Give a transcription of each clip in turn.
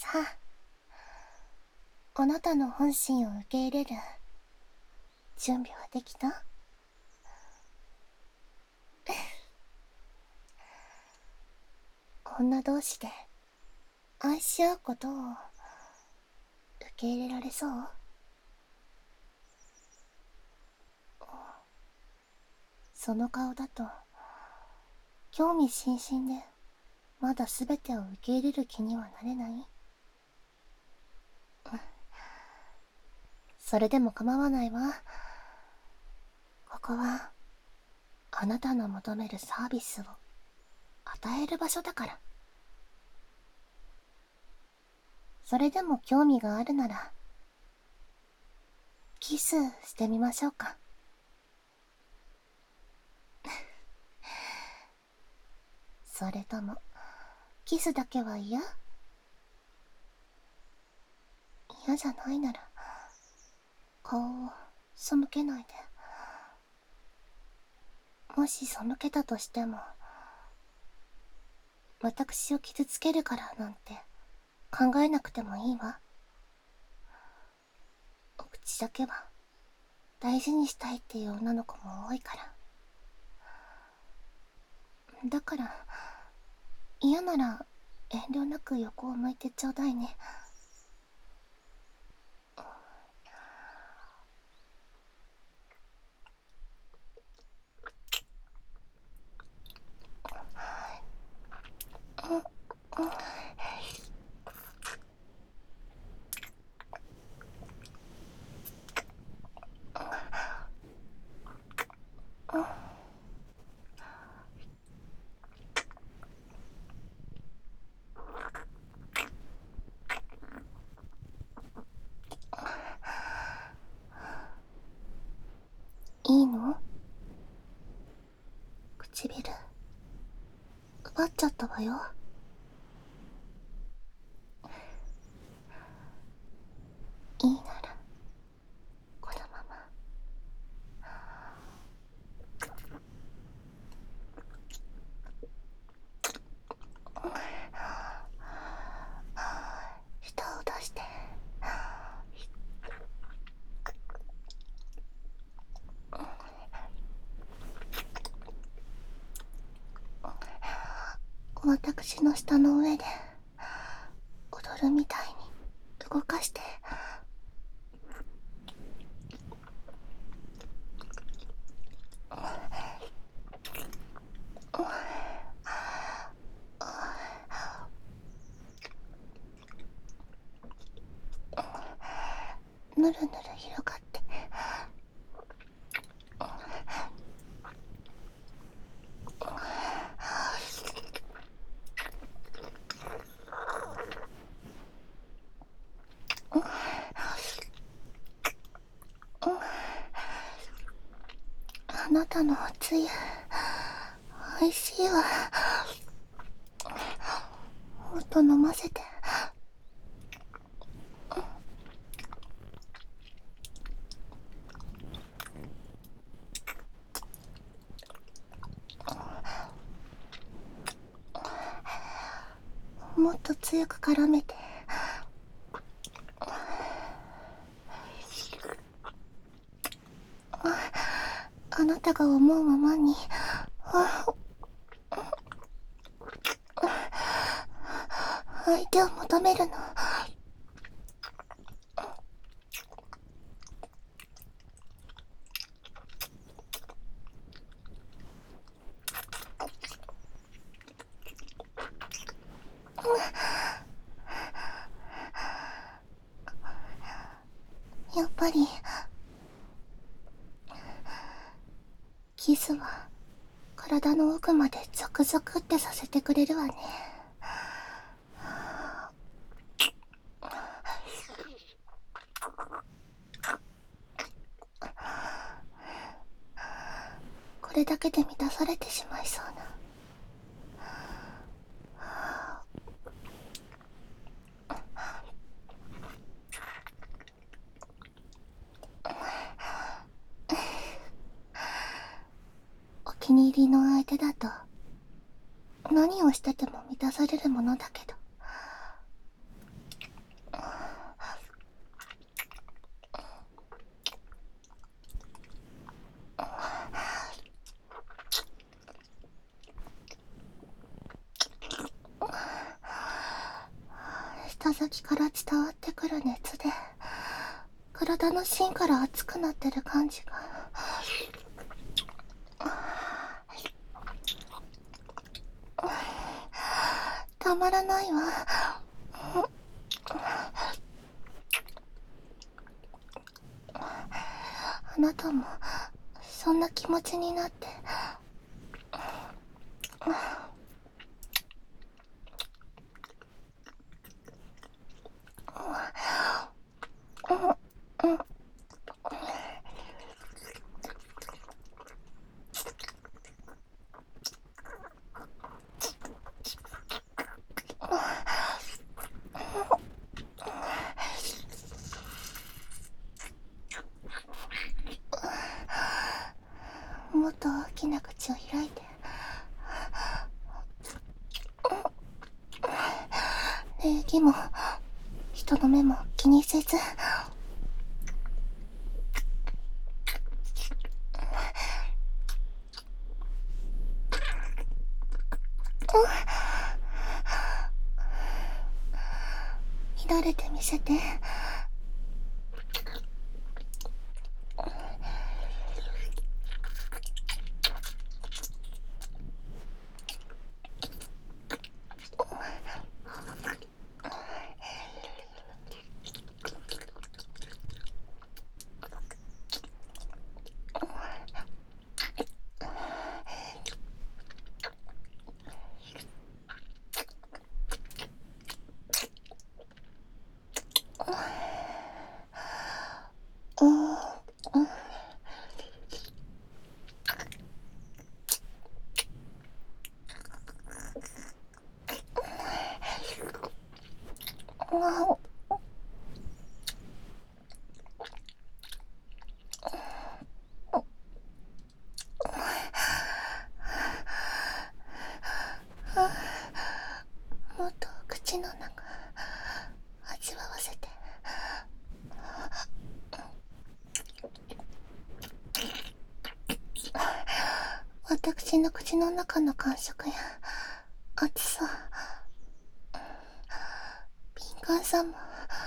さ、あなたの本心を受け入れる準備はできた？女同士で愛し合うことを受け入れられそう？その顔だと興味津々でまだ全てを受け入れる気にはなれない？それでも構わないわ。ここはあなたの求めるサービスを与える場所だから。それでも興味があるならキスしてみましょうか。それともキスだけは嫌？嫌じゃないなら顔を背けないで。もし背けたとしても私を傷つけるからなんて考えなくてもいいわ。お口だけは大事にしたいっていう女の子も多いから。だから嫌なら遠慮なく横を向いてちょうだいね。いいの？唇奪っちゃったわよ。いいならこのまま。舌を出して。私の舌の上で踊るみたいに動かして。ぬるぬる広がって。あなたのおつゆおいしいわ。もっと飲ませて。もっと強く絡めて。あなたが思うままに。相手を求めるの。やっぱりキスは体の奥までゾクゾクってさせてくれるわね。これだけで満たされてしまいそうな。お気に入りの相手だと何をしてても満たされるものだけど、 舌先から伝わってくる熱で体の芯から熱くなってる感じがたまらないわ。あなたもそんな気持ちになって。もっと大きな口を開いて。礼儀も人の目も気にせず。乱れてみせて。もっと口の中味わわせて。私の口の中の感触や熱さ、敏感さも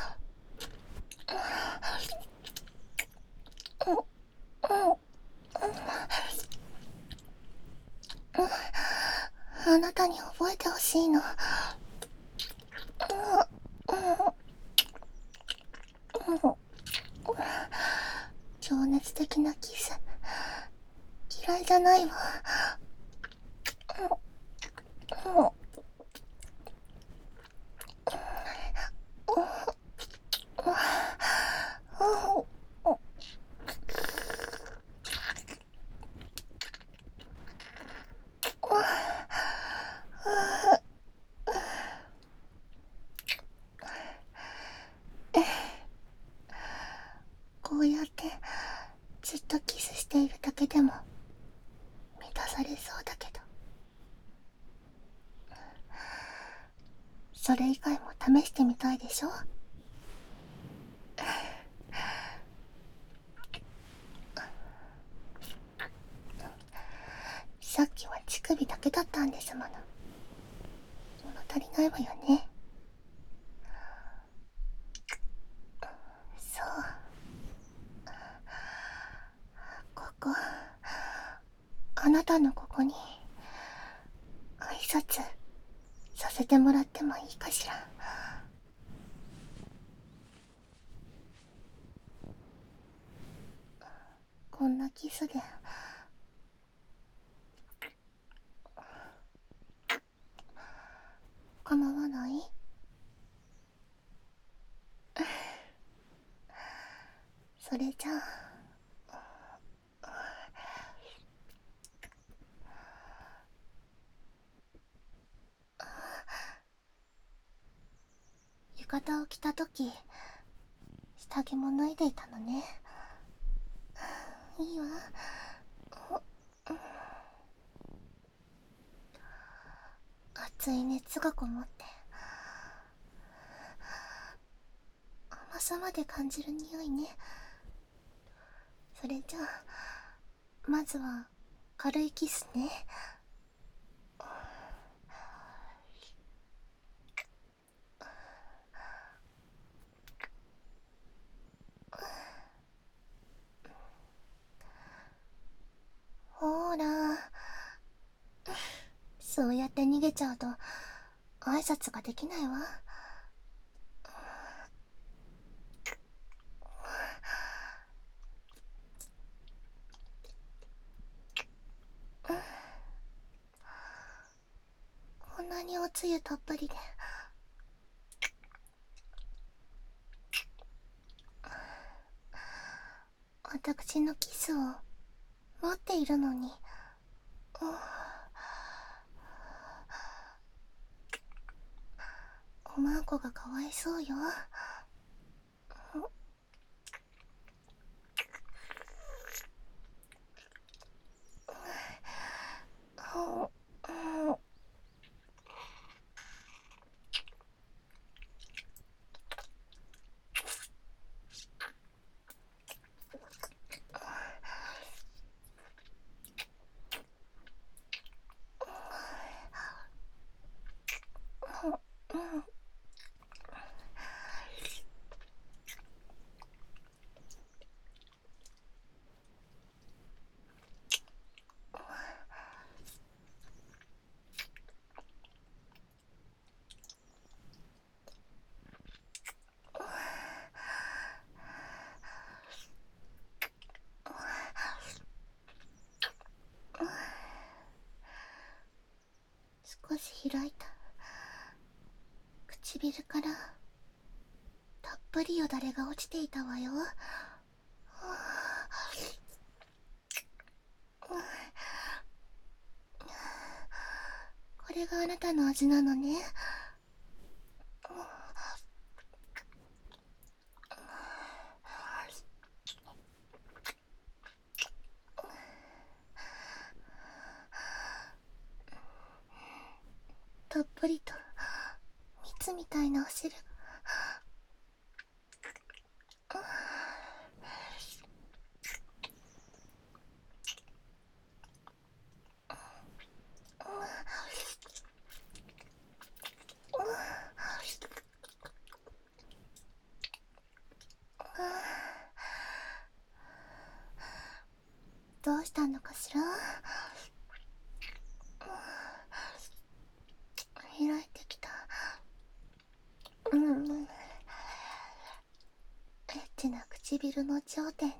あなたに覚えてほしいの。情熱的なキス嫌いじゃないわ。こうやってずっとキスしているだけでも満たされそうだけど、それ以外も試してみたいでしょ。さっきは乳首だけだったんですもの。物足りないわよね。そう、ここ、あなたのここに挨拶させてもらってもいいかしら。こんなキスで構わない？それじゃあ、浴衣を着たとき下着も脱いでいたのね。いいわ。熱い熱がこもって甘さまで感じる匂いね。それじゃあまずは軽いキスね。 出ちゃうと挨拶ができないわ。こんなにおつゆたっぷりで私のキスを待っているのに、おまんこがかわいそうよ。少し開いた唇からたっぷりよだれが落ちていたわよ。これがあなたの味なのね。たっぷりと蜜みたいなお汁が。どうしたのかしら。開いてきた。エッチな唇の頂点で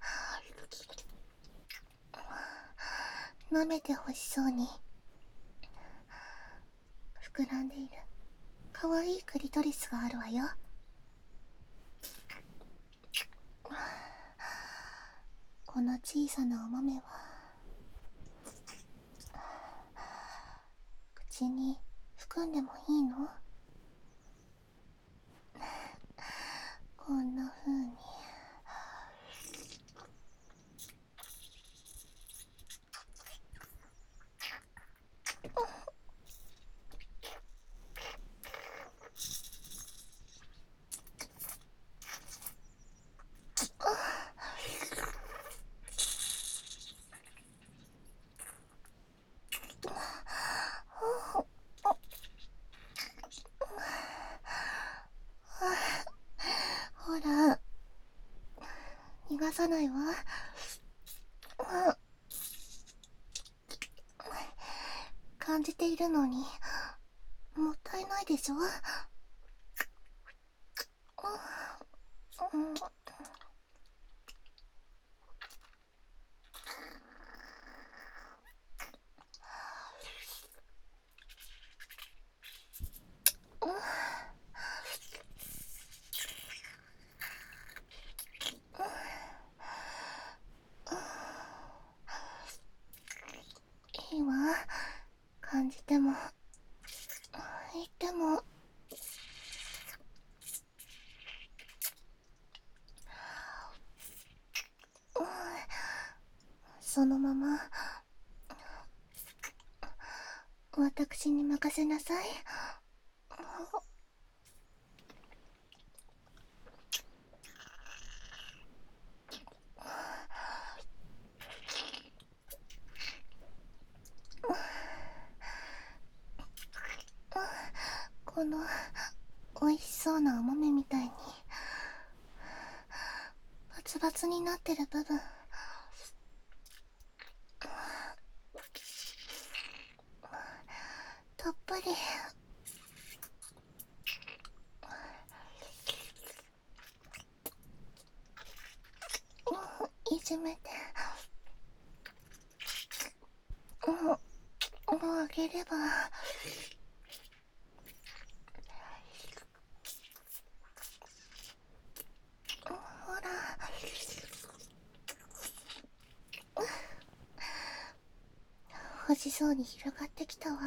舐めてほしそうに膨らんでいるかわいいクリトリスがあるわよ。この小さなお豆は口に含んでもいいの？こんな風にほら逃がさないわ。感じているのにもったいないでしょ。いいわ。感じても言ってもそのまま私に任せなさい。この美味しそうなお豆みたいにバツバツになってる部分、たっめて、あげれば。ほら、欲しそうに広がってきたわ。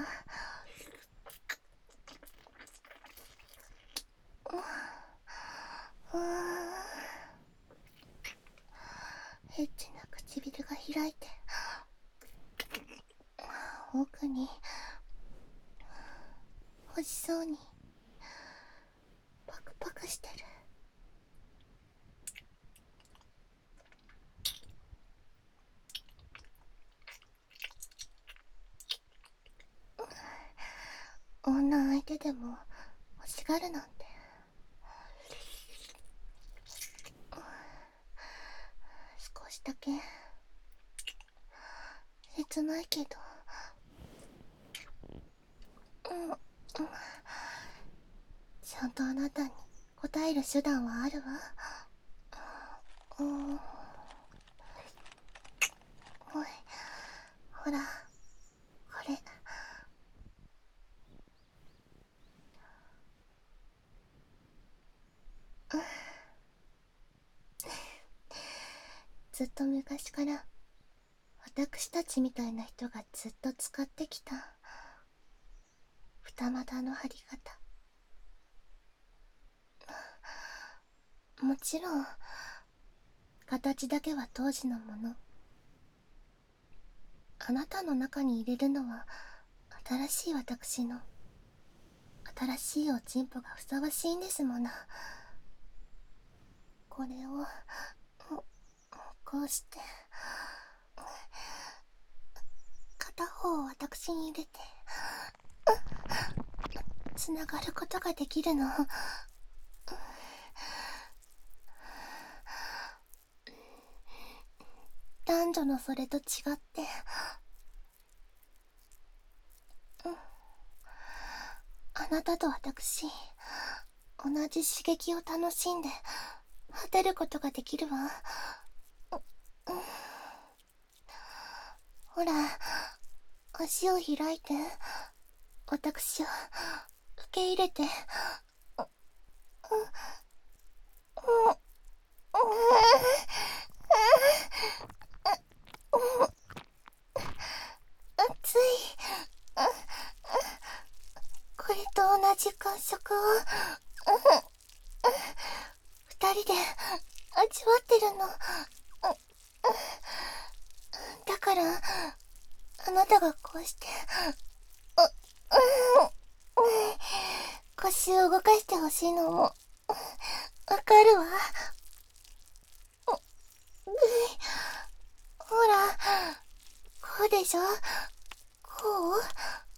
エッチな唇が開いて、奥に欲しそうにパクパクしてる。女相手でも欲しがるなんて。少しだけ切ないけど、ちゃんとあなたに答える手段はあるわ。おい、ほら、これ。ずっと昔から私たちみたいな人がずっと使ってきた二股の貼り方。もちろん形だけは当時のもの。あなたの中に入れるのは新しい私の新しいおちんぽがふさわしいんですもの。これをこうして片方を私に入れてつながることができるの。男女のそれと違って、あなたと私同じ刺激を楽しんで果てることができるわ。ほら、足を開いて私を受け入れて。熱い。これと同じ感触を二人で味わってるの。だからあなたがこうして腰を動かしてほしいのもわかるわ。ほら、こうでしょ。こう。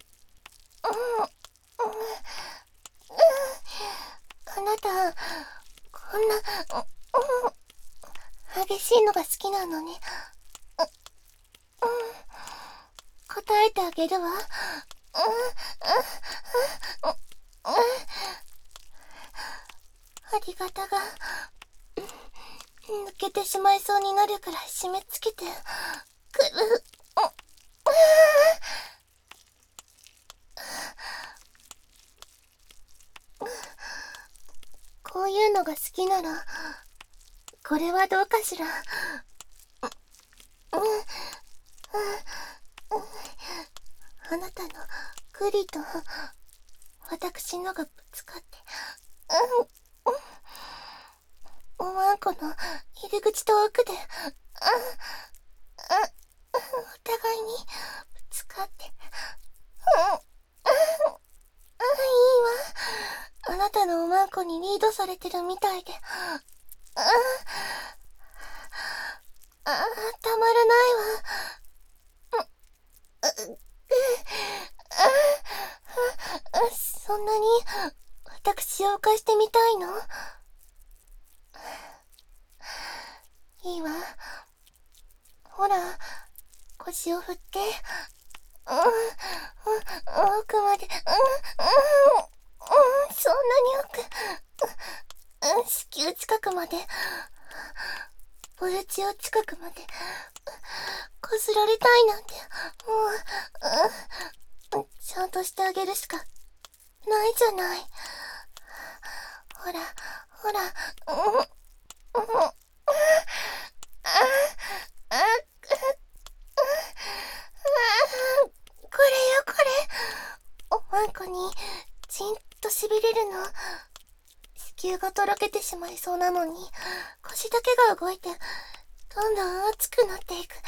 あなたこんな激しいのが好きなのね。答えてあげるわ。ありがたが抜けてしまいそうになるくらい締め付けてくる。こういうのが好きならこれはどうかしら。あなたの栗と私のがぶつかって、おわんこの入り口と奥でお互いにぶつかって、いいわ。あなたのおまんこにリードされてるみたいで、たまらないわ。そんなに私を犯してみたいの？いいわ。ほら、腰を振って、奥まで、そんなに奥、子宮近くまで、 ボルチオ近くまでこすられたいなんて、もう、ちゃんとしてあげるしかないじゃない。ほら、ほら、これよこれ。おまんこにじんとしびれるの。子宮がとろけてしまいそうなのに腰だけが動いてどんどん熱くなっていく。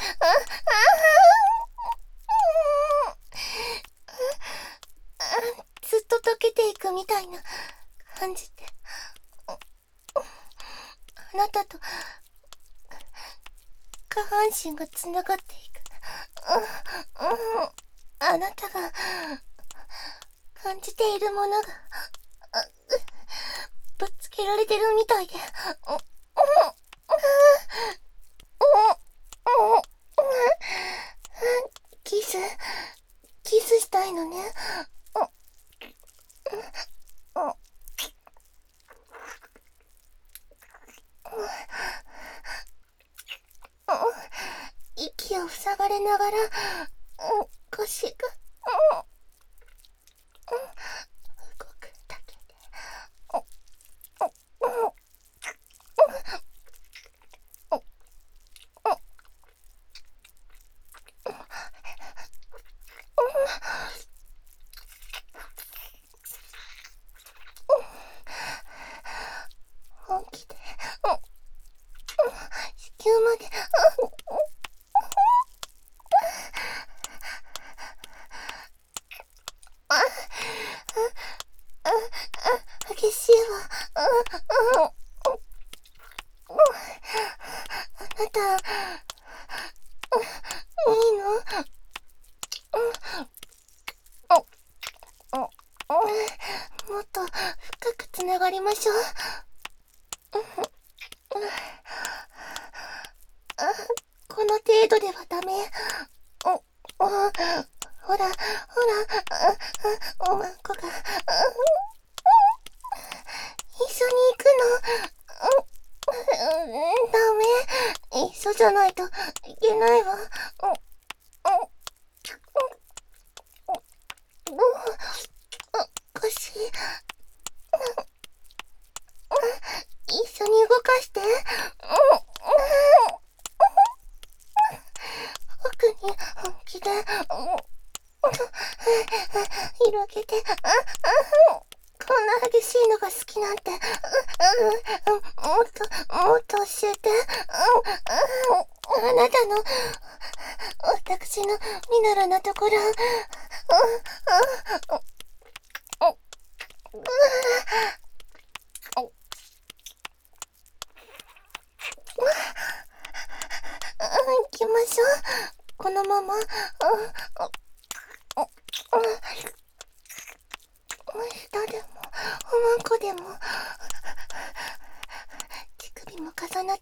ずっと溶けていくみたいな感じで、あなたと下半身がつながっていく。あなたが感じているものがぶつけられてるみたいで、キスしたいのね。息を塞がれながら腰が動くだけで、本気で子宮まで激しいわ。あなたいいの？もっと深くつながりましょう。この程度ではダメ。ほら、おまんこが一緒に行くの。ダメ。一緒じゃないといけないわ。腰、一緒に動かして。奥に本気で広げて、こんな激しいのが好きなんて、もっと教えて。あなたの私のミナラなところ。行きましょう。このまま。下でもおまんこでも乳首も重なって、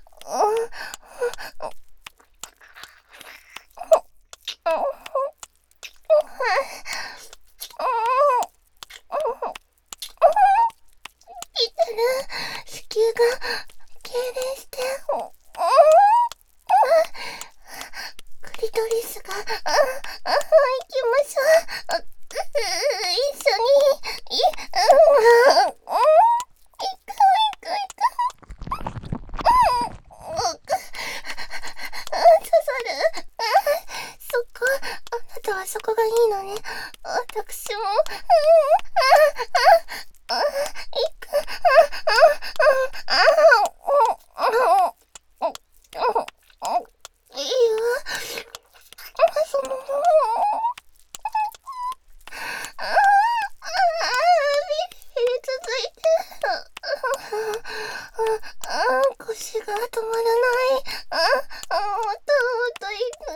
子宮が痙攣して、クリトリスが、行きましょう。一緒に、刺さる。そこ、あなたはそこがいいのね。私も、行く。いいよ。その、ビリ続いて、腰が止まらない。もっと行く。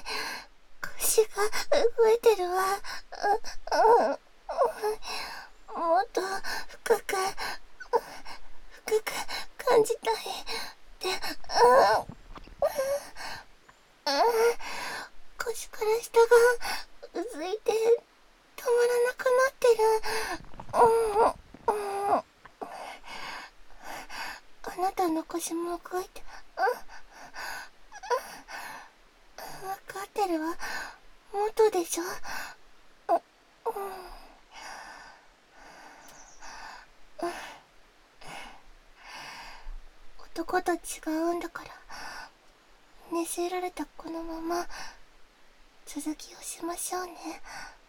腰が動いてるわ。 もっと深く感じたい。で、腰から下がうずいて止まらなくなってる。あなたの腰も動いて、わかってるわ。元でしょ。男と違うんだから、ねじられたこのまま続きをしましょうね。